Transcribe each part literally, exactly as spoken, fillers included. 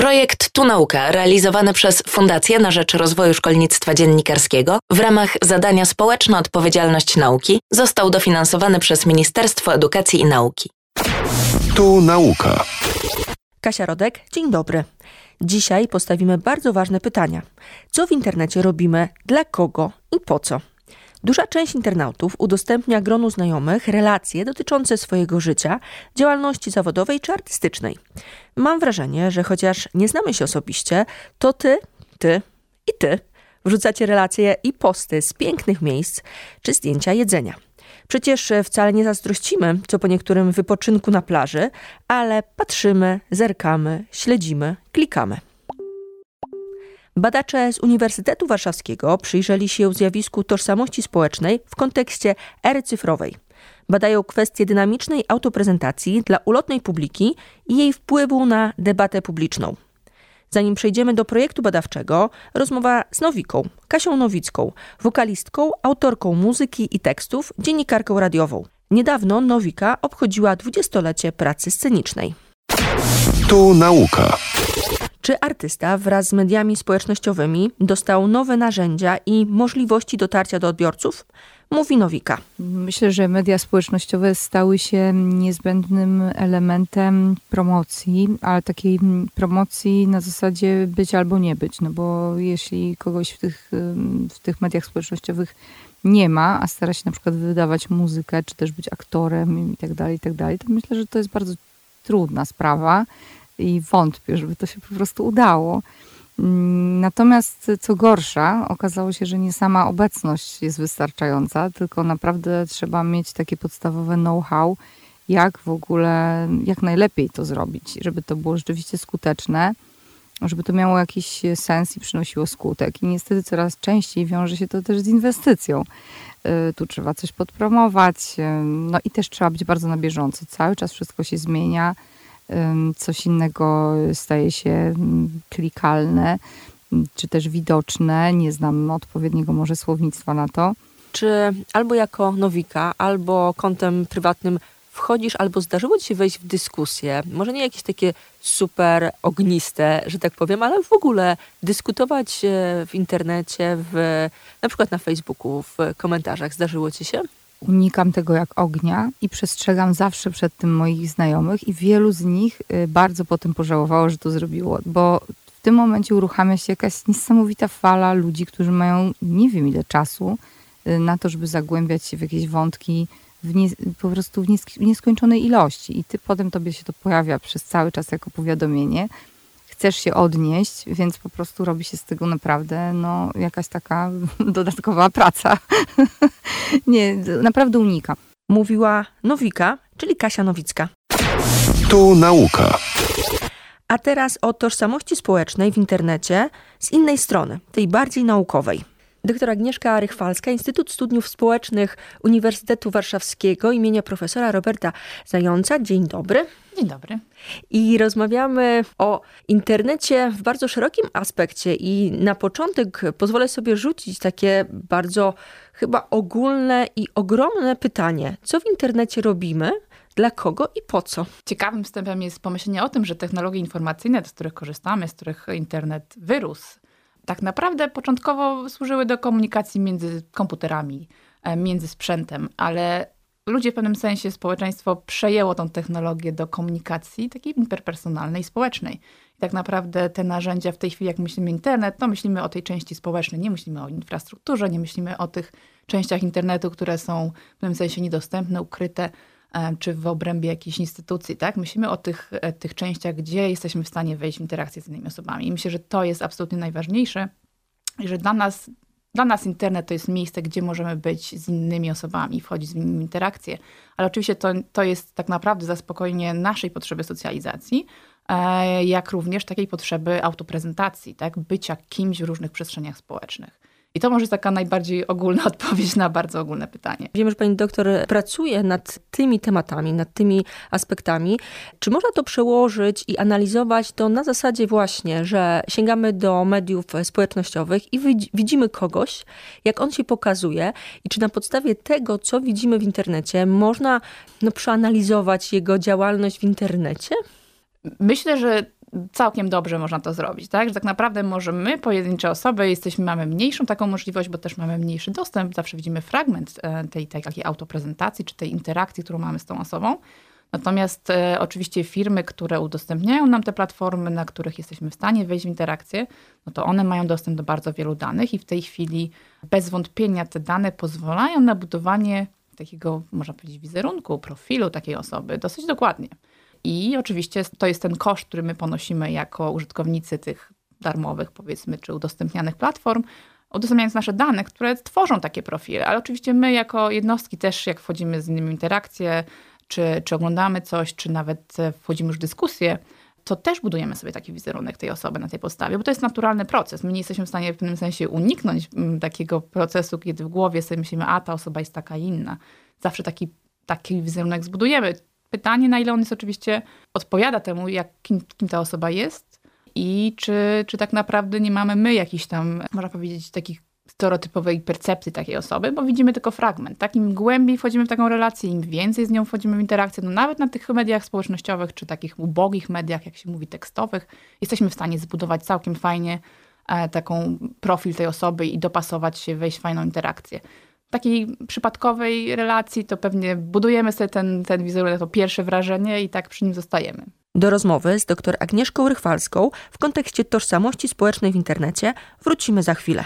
Projekt Tu Nauka, realizowany przez Fundację na rzecz Rozwoju Szkolnictwa Dziennikarskiego w ramach zadania Społeczna Odpowiedzialność Nauki, został dofinansowany przez Ministerstwo Edukacji i Nauki. Tu Nauka. Kasia Rodek, dzień dobry. Dzisiaj postawimy bardzo ważne pytania. Co w internecie robimy, dla kogo i po co? Duża część internautów udostępnia gronu znajomych relacje dotyczące swojego życia, działalności zawodowej czy artystycznej. Mam wrażenie, że chociaż nie znamy się osobiście, to ty, ty i ty wrzucacie relacje i posty z pięknych miejsc czy zdjęcia jedzenia. Przecież wcale nie zazdrościmy, co po niektórym wypoczynku na plaży, ale patrzymy, zerkamy, śledzimy, klikamy. Badacze z Uniwersytetu Warszawskiego przyjrzeli się zjawisku tożsamości społecznej w kontekście ery cyfrowej. Badają kwestię dynamicznej autoprezentacji dla ulotnej publiki i jej wpływu na debatę publiczną. Zanim przejdziemy do projektu badawczego, rozmowa z Nowiką, Kasią Nowicką, wokalistką, autorką muzyki i tekstów, dziennikarką radiową. Niedawno Nowika obchodziła dwudziestolecie pracy scenicznej. Tu Nauka. Czy artysta wraz z mediami społecznościowymi dostał nowe narzędzia i możliwości dotarcia do odbiorców? Mówi Nowika. Myślę, że media społecznościowe stały się niezbędnym elementem promocji, ale takiej promocji na zasadzie być albo nie być. No bo jeśli kogoś w tych, w tych mediach społecznościowych nie ma, a stara się na przykład wydawać muzykę, czy też być aktorem i tak dalej, i tak dalej, to myślę, że to jest bardzo trudna sprawa. I wątpię, żeby to się po prostu udało. Natomiast co gorsza, okazało się, że nie sama obecność jest wystarczająca, tylko naprawdę trzeba mieć takie podstawowe know-how, jak w ogóle, jak najlepiej to zrobić, żeby to było rzeczywiście skuteczne, żeby to miało jakiś sens i przynosiło skutek. I niestety coraz częściej wiąże się to też z inwestycją. Tu trzeba coś podpromować, no i też trzeba być bardzo na bieżąco. Cały czas wszystko się zmienia. Coś innego staje się klikalne, czy też widoczne. Nie znam odpowiedniego może słownictwa na to. Czy albo jako Nowika, albo kontem prywatnym wchodzisz, albo zdarzyło ci się wejść w dyskusję, może nie jakieś takie super ogniste, że tak powiem, ale w ogóle dyskutować w internecie, w, na przykład na Facebooku, w komentarzach. Zdarzyło ci się? Unikam tego jak ognia i przestrzegam zawsze przed tym moich znajomych i wielu z nich bardzo potem pożałowało, że to zrobiło, bo w tym momencie uruchamia się jakaś niesamowita fala ludzi, którzy mają nie wiem ile czasu na to, żeby zagłębiać się w jakieś wątki w nie, po prostu w, niesk- w nieskończonej ilości i ty potem tobie się to pojawia przez cały czas jako powiadomienie. Chcesz się odnieść, więc po prostu robi się z tego naprawdę no, jakaś taka dodatkowa praca. Nie, naprawdę unikam. Mówiła Nowika, czyli Kasia Nowicka. Tu Nauka. A teraz o tożsamości społecznej w internecie z innej strony, tej bardziej naukowej. Doktor Agnieszka Rychwalska, Instytut Studiów Społecznych Uniwersytetu Warszawskiego imienia profesora Roberta Zająca. Dzień dobry. Dzień dobry. I rozmawiamy o internecie w bardzo szerokim aspekcie i na początek pozwolę sobie rzucić takie bardzo chyba ogólne i ogromne pytanie. Co w internecie robimy, dla kogo i po co? Ciekawym wstępem jest pomyślenie o tym, że technologie informacyjne, z których korzystamy, z których internet wyrósł, tak naprawdę początkowo służyły do komunikacji między komputerami, między sprzętem, ale ludzie w pewnym sensie, społeczeństwo przejęło tą technologię do komunikacji takiej interpersonalnej, społecznej. I tak naprawdę te narzędzia w tej chwili, jak myślimy internet, to myślimy o tej części społecznej, nie myślimy o infrastrukturze, nie myślimy o tych częściach internetu, które są w pewnym sensie niedostępne, ukryte, czy w obrębie jakiejś instytucji, tak? Myślimy o tych, tych częściach, gdzie jesteśmy w stanie wejść w interakcję z innymi osobami. I myślę, że to jest absolutnie najważniejsze i że dla nas, dla nas internet to jest miejsce, gdzie możemy być z innymi osobami, wchodzić z nimi w interakcję. Ale oczywiście to, to jest tak naprawdę zaspokojenie naszej potrzeby socjalizacji, jak również takiej potrzeby autoprezentacji, tak? Bycia kimś w różnych przestrzeniach społecznych. I to może jest taka najbardziej ogólna odpowiedź na bardzo ogólne pytanie. Wiemy, że pani doktor pracuje nad tymi tematami, nad tymi aspektami. Czy można to przełożyć i analizować to na zasadzie właśnie, że sięgamy do mediów społecznościowych i widzimy kogoś, jak on się pokazuje i czy na podstawie tego, co widzimy w internecie, można no, przeanalizować jego działalność w internecie? Myślę, że całkiem dobrze można to zrobić, tak? Że tak naprawdę może my, pojedyncze osoby, jesteśmy, mamy mniejszą taką możliwość, bo też mamy mniejszy dostęp. Zawsze widzimy fragment tej, tej takiej autoprezentacji, czy tej interakcji, którą mamy z tą osobą. Natomiast e, oczywiście firmy, które udostępniają nam te platformy, na których jesteśmy w stanie wejść w interakcję, no to one mają dostęp do bardzo wielu danych i w tej chwili bez wątpienia te dane pozwalają na budowanie takiego, można powiedzieć, wizerunku, profilu takiej osoby dosyć dokładnie. I oczywiście to jest ten koszt, który my ponosimy jako użytkownicy tych darmowych, powiedzmy, czy udostępnianych platform, udostępniając nasze dane, które tworzą takie profile. Ale oczywiście my jako jednostki też, jak wchodzimy z innymi w interakcje, czy, czy oglądamy coś, czy nawet wchodzimy już w dyskusję, to też budujemy sobie taki wizerunek tej osoby na tej podstawie, bo to jest naturalny proces. My nie jesteśmy w stanie w pewnym sensie uniknąć takiego procesu, kiedy w głowie sobie myślimy, a ta osoba jest taka inna. Zawsze taki, taki wizerunek zbudujemy. Pytanie, na ile on jest oczywiście odpowiada temu, jak, kim, kim ta osoba jest i czy, czy tak naprawdę nie mamy my jakichś tam, można powiedzieć, takich stereotypowej percepcji takiej osoby, bo widzimy tylko fragment. Tak, im głębiej wchodzimy w taką relację, im więcej z nią wchodzimy w interakcję, no nawet na tych mediach społecznościowych, czy takich ubogich mediach, jak się mówi, tekstowych, jesteśmy w stanie zbudować całkiem fajnie e, taką profil tej osoby i dopasować się, wejść w fajną interakcję. W takiej przypadkowej relacji to pewnie budujemy sobie ten, ten wizerunek, to pierwsze wrażenie i tak przy nim zostajemy. Do rozmowy z dr Agnieszką Rychwalską w kontekście tożsamości społecznej w internecie wrócimy za chwilę.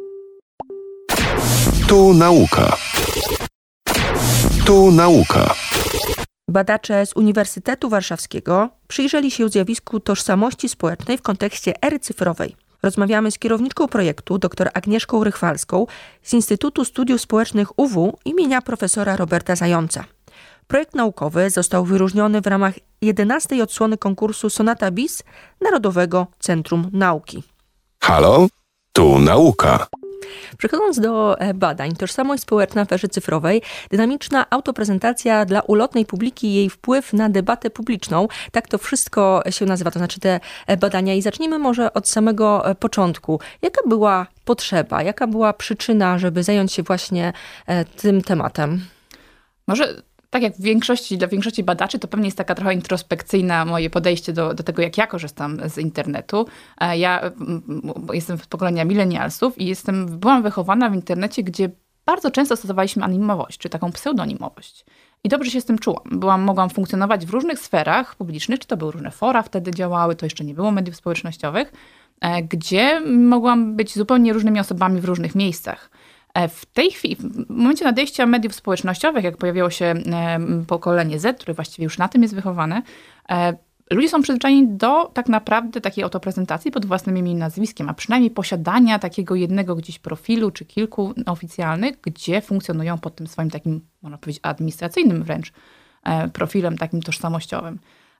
Tu nauka. Tu nauka. Badacze z Uniwersytetu Warszawskiego przyjrzeli się zjawisku tożsamości społecznej w kontekście ery cyfrowej. Rozmawiamy z kierowniczką projektu dr Agnieszką Rychwalską z Instytutu Studiów Społecznych U W imienia profesora Roberta Zająca. Projekt naukowy został wyróżniony w ramach jedenastej odsłony konkursu Sonata Bis Narodowego Centrum Nauki. Halo? Tu nauka. Przechodząc do badań, tożsamość społeczna w erze cyfrowej, dynamiczna autoprezentacja dla ulotnej publiki i jej wpływ na debatę publiczną, tak to wszystko się nazywa, to znaczy te badania. I zacznijmy może od samego początku. Jaka była potrzeba, jaka była przyczyna, żeby zająć się właśnie tym tematem? Może tak jak w większości, dla większości badaczy, to pewnie jest taka trochę introspekcyjna moje podejście do, do tego, jak ja korzystam z internetu. Ja jestem z pokolenia milenialsów i jestem, byłam wychowana w internecie, gdzie bardzo często stosowaliśmy anonimowość, czy taką pseudonimowość. I dobrze się z tym czułam. Byłam, mogłam funkcjonować w różnych sferach publicznych, czy to były różne fora wtedy działały, to jeszcze nie było mediów społecznościowych, gdzie mogłam być zupełnie różnymi osobami w różnych miejscach. W tej chwili, w momencie nadejścia mediów społecznościowych, jak pojawiło się pokolenie Z, które właściwie już na tym jest wychowane, ludzie są przyzwyczajeni do tak naprawdę takiej autoprezentacji pod własnym imieniem i nazwiskiem, a przynajmniej posiadania takiego jednego gdzieś profilu, czy kilku oficjalnych, gdzie funkcjonują pod tym swoim takim, można powiedzieć, administracyjnym wręcz profilem takim tożsamościowym.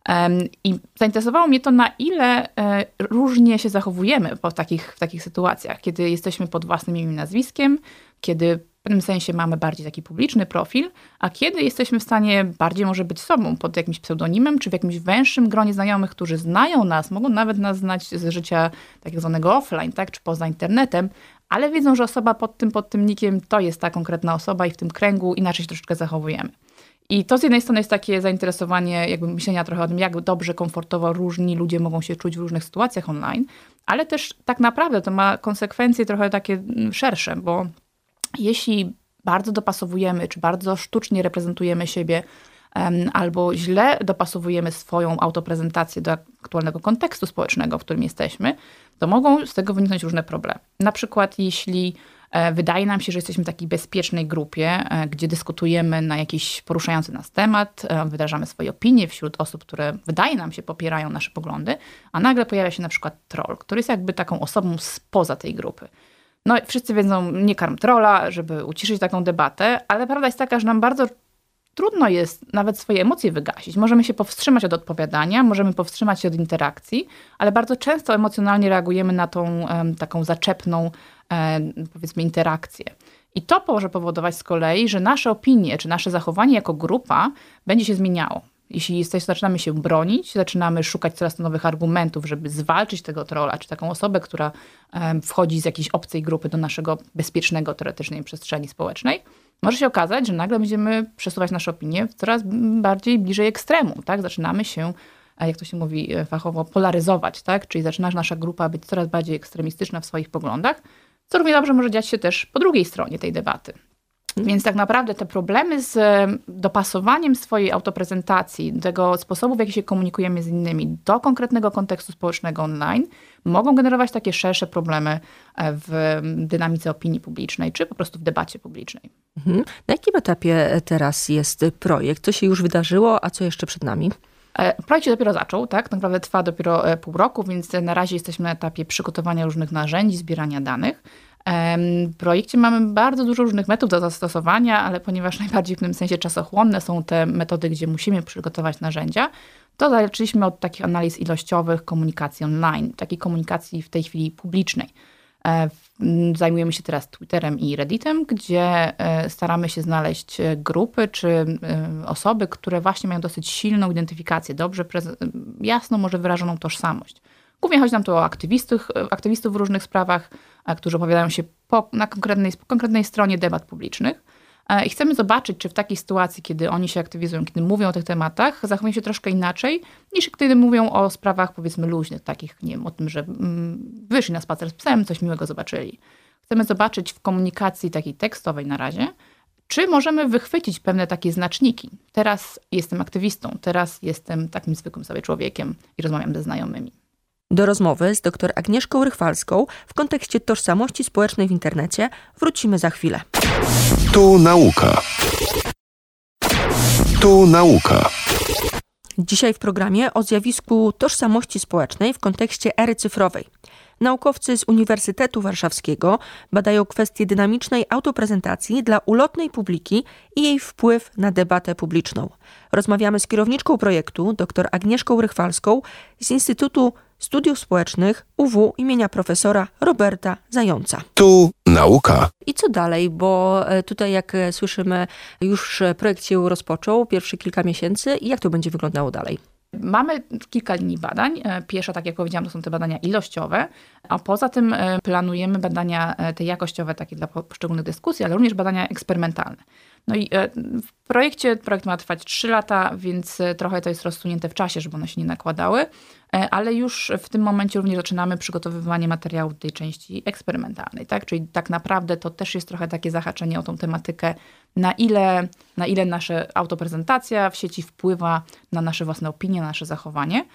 I zainteresowało mnie to, na ile różnie się zachowujemy w takich, w takich sytuacjach, kiedy jesteśmy pod własnym imieniem i nazwiskiem, kiedy w pewnym sensie mamy bardziej taki publiczny profil, a kiedy jesteśmy w stanie bardziej może być sobą pod jakimś pseudonimem, czy w jakimś węższym gronie znajomych, którzy znają nas, mogą nawet nas znać z życia tak zwanego offline, tak, czy poza internetem, ale wiedzą, że osoba pod tym, pod tym nickiem to jest ta konkretna osoba i w tym kręgu inaczej się troszeczkę zachowujemy. I to z jednej strony jest takie zainteresowanie jakby myślenia trochę o tym, jak dobrze, komfortowo różni ludzie mogą się czuć w różnych sytuacjach online, ale też tak naprawdę to ma konsekwencje trochę takie szersze, bo jeśli bardzo dopasowujemy, czy bardzo sztucznie reprezentujemy siebie, um, albo źle dopasowujemy swoją autoprezentację do aktualnego kontekstu społecznego, w którym jesteśmy, to mogą z tego wyniknąć różne problemy. Na przykład jeśli wydaje nam się, że jesteśmy w takiej bezpiecznej grupie, gdzie dyskutujemy na jakiś poruszający nas temat, wyrażamy swoje opinie wśród osób, które wydaje nam się popierają nasze poglądy, a nagle pojawia się na przykład troll, który jest jakby taką osobą spoza tej grupy. No i wszyscy wiedzą, nie karm trolla, żeby uciszyć taką debatę, ale prawda jest taka, że nam bardzo trudno jest nawet swoje emocje wygasić. Możemy się powstrzymać od odpowiadania, możemy powstrzymać się od interakcji, ale bardzo często emocjonalnie reagujemy na tą um, taką zaczepną, um, powiedzmy, interakcję. I to może powodować z kolei, że nasze opinie, czy nasze zachowanie jako grupa będzie się zmieniało. Jeśli jesteś, zaczynamy się bronić, zaczynamy szukać coraz to nowych argumentów, żeby zwalczyć tego trolla, czy taką osobę, która um, wchodzi z jakiejś obcej grupy do naszego bezpiecznego, teoretycznej przestrzeni społecznej, może się okazać, że nagle będziemy przesuwać nasze opinie w coraz bardziej bliżej ekstremu. Tak? Zaczynamy się jak to się mówi fachowo, polaryzować, tak? Czyli zaczyna nasza grupa być coraz bardziej ekstremistyczna w swoich poglądach, co równie dobrze może dziać się też po drugiej stronie tej debaty. Więc tak naprawdę te problemy z dopasowaniem swojej autoprezentacji, tego sposobu, w jaki się komunikujemy z innymi do konkretnego kontekstu społecznego online, mogą generować takie szersze problemy w dynamice opinii publicznej, czy po prostu w debacie publicznej. Mhm. Na jakim etapie teraz jest projekt? Co się już wydarzyło, a co jeszcze przed nami? Projekt się dopiero zaczął, tak? Tak naprawdę trwa dopiero pół roku, więc na razie jesteśmy na etapie przygotowania różnych narzędzi, zbierania danych. W projekcie mamy bardzo dużo różnych metod do zastosowania, ale ponieważ najbardziej w tym sensie czasochłonne są te metody, gdzie musimy przygotować narzędzia, to zaczęliśmy od takich analiz ilościowych komunikacji online, takiej komunikacji w tej chwili publicznej. Zajmujemy się teraz Twitterem i Redditem, gdzie staramy się znaleźć grupy czy osoby, które właśnie mają dosyć silną identyfikację, dobrze, jasno może wyrażoną tożsamość. Głównie chodzi nam tu o aktywistów, aktywistów w różnych sprawach, którzy opowiadają się po, na konkretnej, konkretnej stronie debat publicznych. I chcemy zobaczyć, czy w takiej sytuacji, kiedy oni się aktywizują, kiedy mówią o tych tematach, zachowują się troszkę inaczej, niż kiedy mówią o sprawach, powiedzmy, luźnych, takich, nie wiem, o tym, że mm, wyszli na spacer z psem, coś miłego zobaczyli. Chcemy zobaczyć w komunikacji takiej tekstowej na razie, czy możemy wychwycić pewne takie znaczniki. Teraz jestem aktywistą, teraz jestem takim zwykłym sobie człowiekiem i rozmawiam ze znajomymi. Do rozmowy z dr Agnieszką Rychwalską w kontekście tożsamości społecznej w internecie wrócimy za chwilę. Tu nauka. Tu nauka. Dzisiaj w programie o zjawisku tożsamości społecznej w kontekście ery cyfrowej. Naukowcy z Uniwersytetu Warszawskiego badają kwestię dynamicznej autoprezentacji dla ulotnej publiki i jej wpływ na debatę publiczną. Rozmawiamy z kierowniczką projektu, dr Agnieszką Rychwalską z Instytutu Studiów Społecznych U W imienia profesora Roberta Zająca. Tu nauka. I co dalej? Bo tutaj, jak słyszymy, już projekt się rozpoczął, pierwsze kilka miesięcy. I jak to będzie wyglądało dalej? Mamy kilka linii badań. Pierwsza, tak jak powiedziałam, to są te badania ilościowe, a poza tym planujemy badania te jakościowe, takie dla poszczególnych dyskusji, ale również badania eksperymentalne. No i w projekcie, projekt ma trwać trzy lata, więc trochę to jest rozsunięte w czasie, żeby one się nie nakładały, ale już w tym momencie również zaczynamy przygotowywanie materiałów tej części eksperymentalnej, tak? Czyli tak naprawdę to też jest trochę takie zahaczenie o tą tematykę, na ile, na ile nasza autoprezentacja w sieci wpływa na nasze własne opinie, na nasze zachowanie.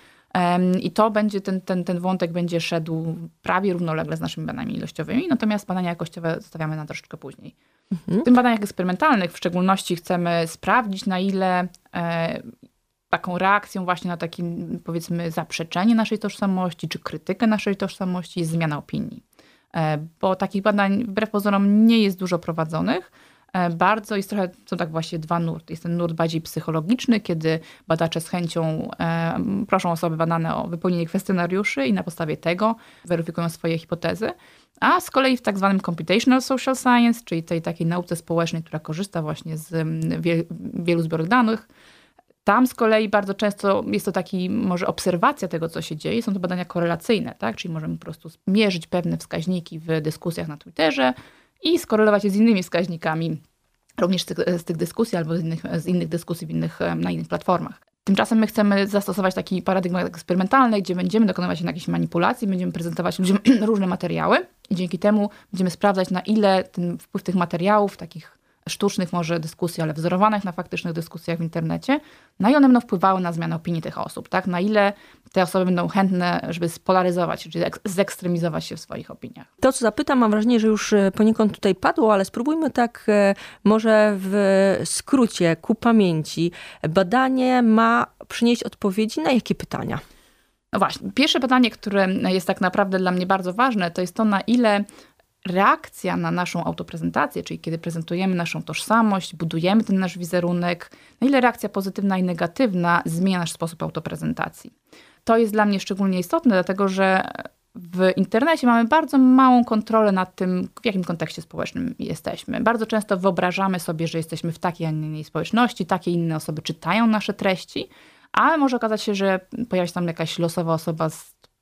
I to będzie, ten, ten, ten wątek będzie szedł prawie równolegle z naszymi badaniami ilościowymi, natomiast badania jakościowe zostawiamy na troszeczkę później. Mhm. W tym badaniach eksperymentalnych w szczególności chcemy sprawdzić, na ile e, taką reakcją właśnie na takie, powiedzmy, zaprzeczenie naszej tożsamości, czy krytykę naszej tożsamości jest zmiana opinii. E, bo takich badań wbrew pozorom nie jest dużo prowadzonych. E, bardzo jest trochę, są tak właśnie dwa nurty. Jest ten nurt bardziej psychologiczny, kiedy badacze z chęcią e, proszą osoby badane o wypełnienie kwestionariuszy i na podstawie tego weryfikują swoje hipotezy. A z kolei w tak zwanym computational social science, czyli tej takiej nauce społecznej, która korzysta właśnie z wie, wielu zbiorów danych, tam z kolei bardzo często jest to taki może obserwacja tego, co się dzieje. Są to badania korelacyjne, tak? Czyli możemy po prostu mierzyć pewne wskaźniki w dyskusjach na Twitterze i skorelować je z innymi wskaźnikami, również z tych, z tych dyskusji albo z innych, z innych dyskusji w innych, na innych platformach. Tymczasem my chcemy zastosować taki paradygmat eksperymentalny, gdzie będziemy dokonywać jakichś manipulacji, będziemy prezentować ludziom różne materiały i dzięki temu będziemy sprawdzać, na ile ten wpływ tych materiałów, takich sztucznych może dyskusji, ale wzorowanych na faktycznych dyskusjach w internecie, na ile one będą wpływały na zmianę opinii tych osób, tak? Na ile te osoby będą chętne, żeby spolaryzować, czyli zekstremizować się w swoich opiniach. To, co zapytam, mam wrażenie, że już poniekąd tutaj padło, ale spróbujmy tak może w skrócie, ku pamięci. Badanie ma przynieść odpowiedzi na jakie pytania? No właśnie, pierwsze pytanie, które jest tak naprawdę dla mnie bardzo ważne, to jest to, na ile reakcja na naszą autoprezentację, czyli kiedy prezentujemy naszą tożsamość, budujemy ten nasz wizerunek, na ile reakcja pozytywna i negatywna zmienia nasz sposób autoprezentacji. To jest dla mnie szczególnie istotne, dlatego że w internecie mamy bardzo małą kontrolę nad tym, w jakim kontekście społecznym jesteśmy. Bardzo często wyobrażamy sobie, że jesteśmy w takiej, a nie innej społeczności, takie inne osoby czytają nasze treści, ale może okazać się, że pojawia się tam jakaś losowa osoba z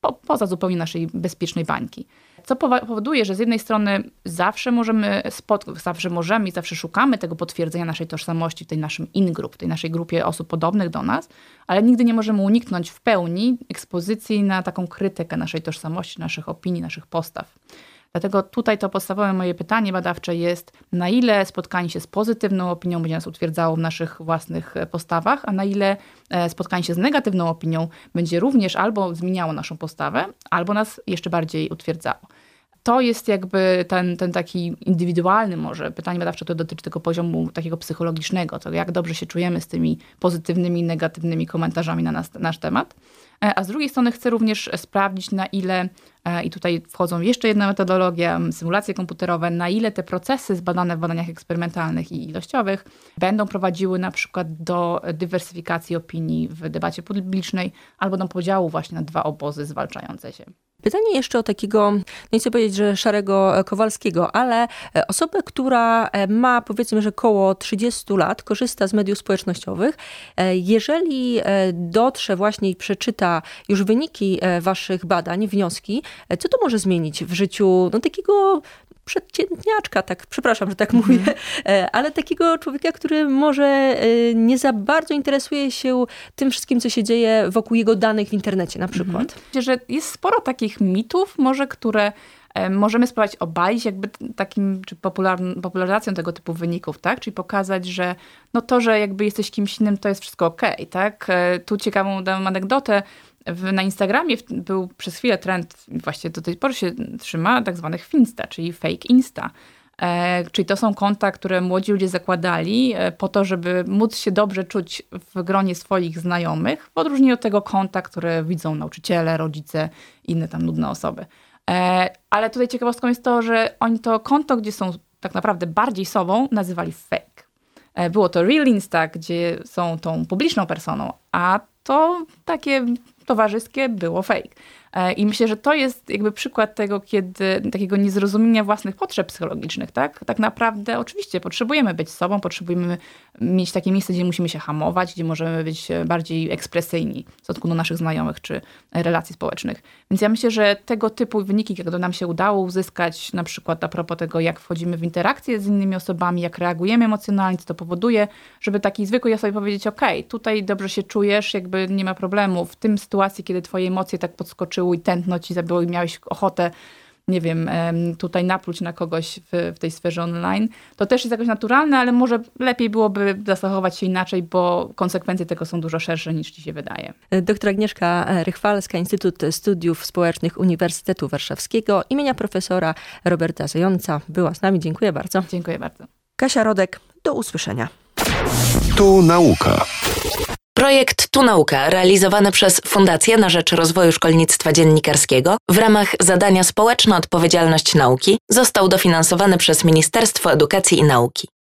po, poza zupełnie naszej bezpiecznej bańki. Co powoduje, że z jednej strony zawsze możemy, spot- zawsze możemy i zawsze szukamy tego potwierdzenia naszej tożsamości w tej naszym in-group, w tej naszej grupie osób podobnych do nas, ale nigdy nie możemy uniknąć w pełni ekspozycji na taką krytykę naszej tożsamości, naszych opinii, naszych postaw. Dlatego tutaj to podstawowe moje pytanie badawcze jest, na ile spotkanie się z pozytywną opinią będzie nas utwierdzało w naszych własnych postawach, a na ile spotkanie się z negatywną opinią będzie również albo zmieniało naszą postawę, albo nas jeszcze bardziej utwierdzało. To jest jakby ten, ten taki indywidualny może pytanie badawcze, to dotyczy tego poziomu takiego psychologicznego, to jak dobrze się czujemy z tymi pozytywnymi i negatywnymi komentarzami na nas, nasz temat. A z drugiej strony chcę również sprawdzić, na ile, i tutaj wchodzą jeszcze jedna metodologia, symulacje komputerowe, na ile te procesy zbadane w badaniach eksperymentalnych i ilościowych będą prowadziły na przykład do dywersyfikacji opinii w debacie publicznej albo do podziału właśnie na dwa obozy zwalczające się. Pytanie jeszcze o takiego, nie chcę powiedzieć, że szarego Kowalskiego, ale osobę, która ma powiedzmy, że koło trzydziestu lat, korzysta z mediów społecznościowych. Jeżeli dotrze właśnie i przeczyta już wyniki waszych badań, wnioski, co to może zmienić w życiu no, takiego przeciętniaczka, tak, przepraszam, że tak mm. mówię, ale takiego człowieka, który może nie za bardzo interesuje się tym wszystkim, co się dzieje wokół jego danych w internecie na przykład. Mm. Myślę, że jest sporo takich mitów może, które możemy spróbować obalić jakby takim, czy popular- popularyzacją tego typu wyników, tak? Czyli pokazać, że no to, że jakby jesteś kimś innym, to jest wszystko okej, okay, tak? Tu ciekawą dam anegdotę. W, na Instagramie był przez chwilę trend, właściwie do tej pory się trzyma, tak zwanych finsta, czyli fake insta. E, czyli to są konta, które młodzi ludzie zakładali e, po to, żeby móc się dobrze czuć w gronie swoich znajomych, w odróżnieniu od tego konta, które widzą nauczyciele, rodzice, inne tam nudne osoby. E, ale tutaj ciekawostką jest to, że oni to konto, gdzie są tak naprawdę bardziej sobą, nazywali fake. E, było to Real Insta, gdzie są tą publiczną personą, a to takie towarzyskie było fake. I myślę, że to jest jakby przykład tego, kiedy takiego niezrozumienia własnych potrzeb psychologicznych, tak? Tak naprawdę oczywiście potrzebujemy być sobą, potrzebujemy mieć takie miejsce, gdzie musimy się hamować, gdzie możemy być bardziej ekspresyjni w stosunku do naszych znajomych czy relacji społecznych. Więc ja myślę, że tego typu wyniki, jak to nam się udało uzyskać, na przykład a propos tego, jak wchodzimy w interakcje z innymi osobami, jak reagujemy emocjonalnie, co to powoduje, żeby taki zwykły osobie powiedzieć, okej, okay, tutaj dobrze się czujesz, jakby nie ma problemu. W tym sytuacji, kiedy twoje emocje tak podskoczyły i tętno ci zabiło i miałeś ochotę, nie wiem, tutaj napluć na kogoś w, w tej sferze online, to też jest jakoś naturalne, ale może lepiej byłoby zachować się inaczej, bo konsekwencje tego są dużo szersze niż ci się wydaje. Doktor Agnieszka Rychwalska, Instytut Studiów Społecznych Uniwersytetu Warszawskiego imienia profesora Roberta Zająca była z nami. Dziękuję bardzo. Dziękuję bardzo. Kasia Rodek, do usłyszenia. Tu nauka. Projekt Tu Nauka, realizowany przez Fundację na rzecz Rozwoju Szkolnictwa Dziennikarskiego w ramach zadania Społeczna Odpowiedzialność Nauki, został dofinansowany przez Ministerstwo Edukacji i Nauki.